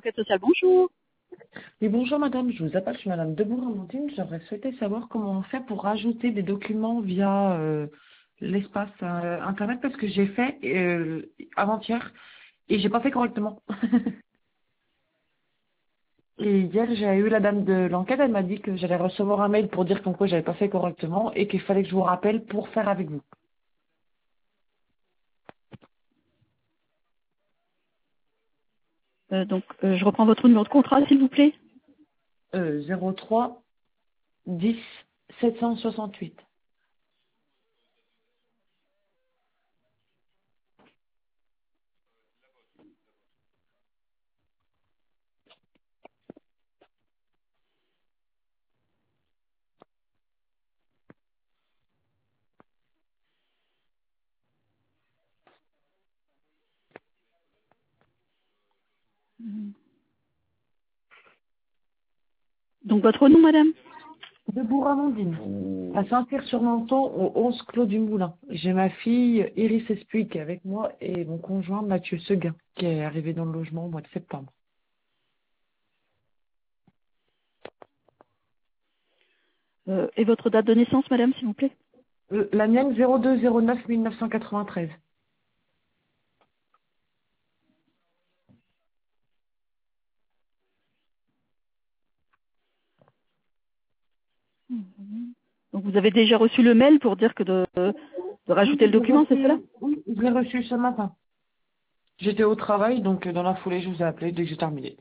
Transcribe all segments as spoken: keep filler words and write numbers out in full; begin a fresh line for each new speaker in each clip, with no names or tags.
l'enquête sociale, bonjour.
Oui, bonjour madame, je vous appelle, je suis madame Debourg-Amandine. J'aurais souhaité savoir comment on fait pour rajouter des documents via euh, l'espace euh, internet parce que j'ai fait euh, avant-hier et j'ai pas fait correctement. Et hier, j'ai eu la dame de l'enquête, elle m'a dit que j'allais recevoir un mail pour dire qu'en quoi j'avais pas fait correctement et qu'il fallait que je vous rappelle pour faire avec vous.
Euh, donc, euh, je reprends votre numéro de contrat, s'il vous plaît.
Euh, zéro trois dix sept cent soixante-huit.
Donc, votre nom, madame?
Debourg-Amandine, à Saint-Cyr-sur-Menton, au onze Clos du Moulin. J'ai ma fille Iris Espuy qui est avec moi et mon conjoint Mathieu Seguin qui est arrivé dans le logement au mois de septembre.
Euh, et votre date de naissance, madame, s'il vous plaît?
Euh, La mienne, zéro deux zéro neuf mille neuf cent quatre-vingt-treize.
Donc, vous avez déjà reçu le mail pour dire que de, de
Oui,
rajouter le
je l'ai
document, c'est cela?
reçu, oui, je l'ai reçu ce matin. J'étais au travail, donc euh, dans la foulée, je vous ai appelé dès que j'ai terminé.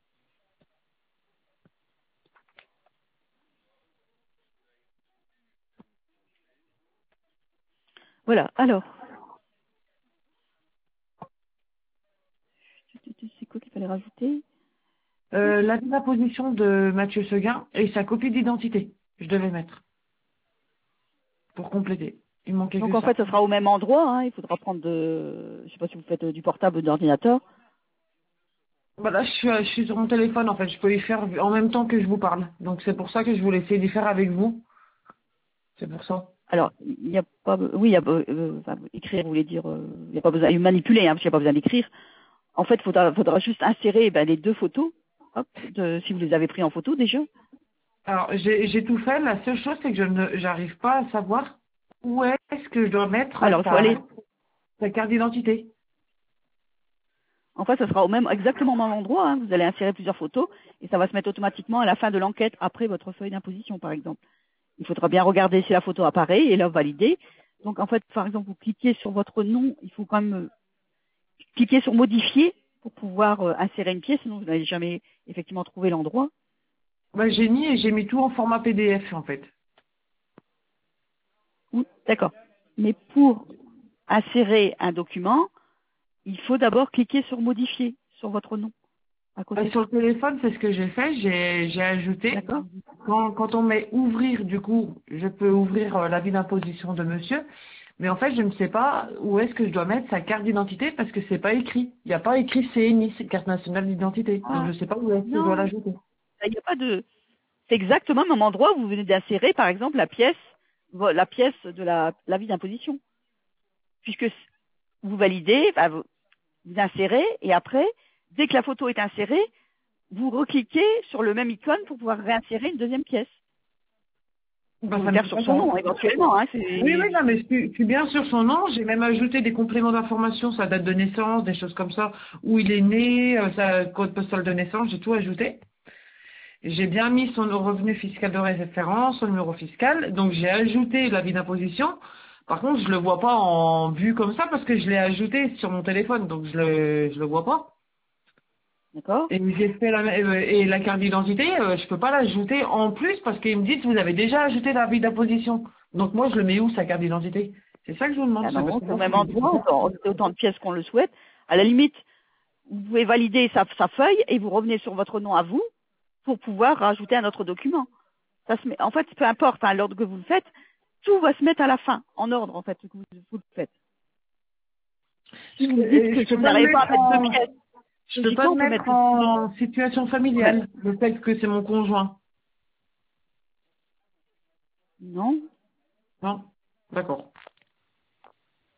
Voilà, alors. C'est quoi qu'il fallait rajouter?
Euh, la mise à position de Mathieu Seguin et sa copie d'identité, je devais mettre, pour compléter. Il manquait
Donc,
que
en
ça.
fait, ce sera au même endroit, hein. Il faudra prendre de... Je sais pas si vous faites euh, du portable ou de l'ordinateur.
Voilà, je suis, euh, je suis sur mon téléphone en fait, je peux y faire en même temps que je vous parle. Donc c'est pour ça que je voulais essayer d'y faire avec vous. C'est pour ça.
Alors, il n'y a pas... Oui, il y a... Euh, enfin, écrire, vous voulez dire... euh, Il n'y a pas besoin... Manipuler, hein, parce qu'il n'y a pas besoin d'écrire. En fait, il faudra, faudra juste insérer ben, les deux photos, hop, de, si vous les avez pris en photo déjà.
Alors j'ai j'ai tout fait, la seule chose c'est que je ne j'arrive pas à savoir où est-ce que je dois mettre
Alors, il faut aller...
sa, sa carte d'identité.
En fait, ce sera au même, exactement au même endroit. Hein. Vous allez insérer plusieurs photos et ça va se mettre automatiquement à la fin de l'enquête, après votre feuille d'imposition, par exemple. Il faudra bien regarder si la photo apparaît et la valider. Donc, en fait, par exemple, vous cliquez sur votre nom, il faut quand même euh, cliquer sur modifier pour pouvoir euh, insérer une pièce, sinon vous n'allez jamais effectivement trouver l'endroit.
Bah, j'ai mis et j'ai mis tout en format P D F en fait.
Oui, d'accord. Mais pour insérer un document, il faut d'abord cliquer sur modifier sur votre nom à
Euh,
côté.
sur le téléphone, c'est ce que j'ai fait, j'ai j'ai ajouté.
D'accord?
Quand, quand on met ouvrir, du coup, je peux ouvrir euh, l'avis d'imposition de monsieur. Mais en fait, je ne sais pas où est-ce que je dois mettre sa carte d'identité parce que c'est pas écrit. Il n'y a pas écrit C N I, c'est carte nationale d'identité. Donc je
Ah,
ne sais pas où est-ce que je dois
non,
l'ajouter.
il n'y a pas de. C'est exactement au même endroit où vous venez d'insérer, par exemple, la pièce, vo- la pièce de la l'avis d'imposition, puisque s- vous validez, bah, vous, vous insérez et après, dès que la photo est insérée, vous recliquez sur le même icône pour pouvoir réinsérer une deuxième pièce. Vous
Bah,
pouvez
ça
le
me
faire
fait
sur
pas
son
ça.
nom éventuellement. Hein,
Oui, oui,
c'est...
non, mais je suis, je suis bien sur son nom. J'ai même ajouté des compléments d'information, sa date de naissance, des choses comme ça, où il est né, euh, sa code postal de naissance, j'ai tout ajouté. J'ai bien mis son revenu fiscal de référence, son numéro fiscal, donc j'ai ajouté l'avis d'imposition. Par contre, je le vois pas en vue comme ça parce que je l'ai ajouté sur mon téléphone, donc je le, je le vois pas.
D'accord?
Et j'ai fait la, euh, et la carte d'identité, euh, je peux pas l'ajouter en plus parce qu'ils me disent vous avez déjà ajouté l'avis d'imposition. Donc moi, je le mets où sa carte d'identité? C'est ça que je vous demande,
Ah
c'est parce
non,
que
c'est au
moi,
même
c'est c'est
endroit,
ça.
autant, autant de pièces qu'on le souhaite. À la limite, vous pouvez valider sa, sa feuille et vous revenez sur votre nom à vous pour pouvoir rajouter un autre document. Ça se met, en fait, peu importe hein, l'ordre que vous le faites, tout va se mettre à la fin, en ordre en fait, que vous, vous le faites. Si vous
Je,
me dites
euh,
que
je
si
peux
vous
pas le
n'arrivez pas
mettre
à mettre deux
en,
pièces,
je peux pas
logiquement
le
on peut
mettre
mettre
en situation
ben,
familiale, le fait que c'est mon conjoint.
non.
Non? D'accord.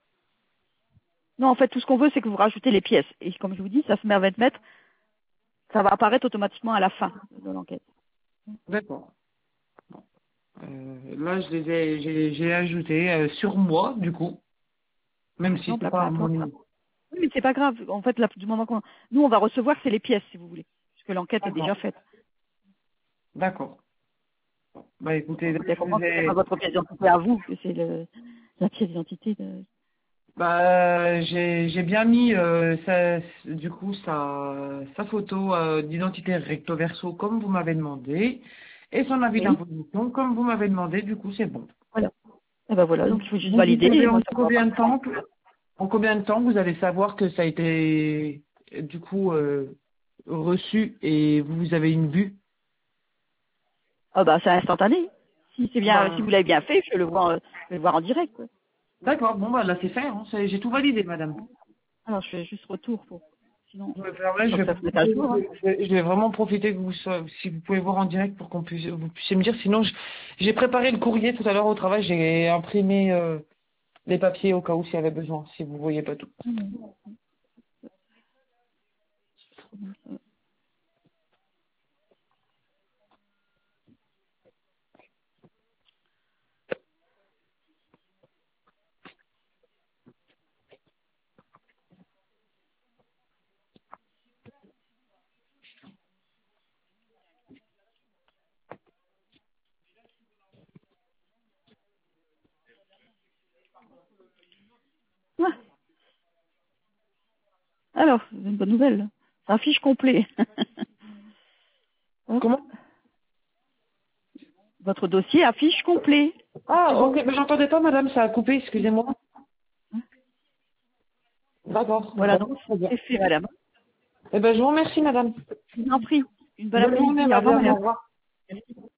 Non, en fait, tout ce qu'on veut, c'est que vous rajoutez les pièces. Et comme je vous dis, ça se met à vingt mètres Ça va apparaître automatiquement à la fin de l'enquête.
D'accord. Euh, là, je les ai, j'ai, j'ai ajouté euh, sur moi, du coup,
Par
même si
exemple,
c'est
là, peu
pas
importe.
mon...
Oui, mais c'est pas grave. En fait, là, du moment qu'on, nous, on va recevoir, c'est les pièces, si vous voulez, puisque l'enquête est déjà
D'accord.
faite.
D'accord. Bah écoutez,
Donc,
là,
vous devez
je vous
comprendre que c'est pas
ai...
votre pièce d'identité à vous, que c'est le, la pièce d'identité de...
Bah, j'ai, j'ai bien mis, euh, sa, du coup, sa, sa photo euh, d'identité recto verso comme vous m'avez demandé, et son avis
Oui.
d'imposition comme vous m'avez demandé, du coup, c'est bon.
Voilà. Et ben voilà,
Vous,
donc il faut juste
vous, vous
valider et
savez
moi,
en
ça va
combien de
partir.
temps, que- en combien de temps vous allez savoir que ça a été, euh, du coup, euh, reçu et vous avez une vue?
Ah bah, c'est instantané. Si c'est bien, si
Ben,
vous l'avez bien fait, je vais le voir, euh, je vais le voir en direct, quoi.
d'accord, bon, bah là, c'est fait, hein, c'est- j'ai tout validé, madame.
Alors, je fais juste retour pour, sinon,
Ouais, ben
le
ouais,
temps
je
que
vais,
ça se mette à
profiter-
jour, hein.
je vais- je vais vraiment profiter que vous, so- si vous pouvez voir en direct pour qu'on puisse, vous puissiez me dire. Sinon, je- j'ai préparé le courrier tout à l'heure au travail. J'ai imprimé euh, les papiers au cas où s'il y avait besoin, si vous voyez pas tout.
Ouais. Alors, c'est une bonne nouvelle. C'est un fiche complet. Hop.
Comment?
Votre dossier affiche complet. C'est
Ah,
bon.
ok, mais j'entendais pas, madame, ça a coupé, excusez-moi. D'accord,
Voilà, donc
d'accord, très bien.
c'est fait, madame.
Eh ben, je vous remercie, madame.
Je vous en prie. Une bonne
Bonne journée,
après-midi. Au revoir,
madame, au
madame.
revoir.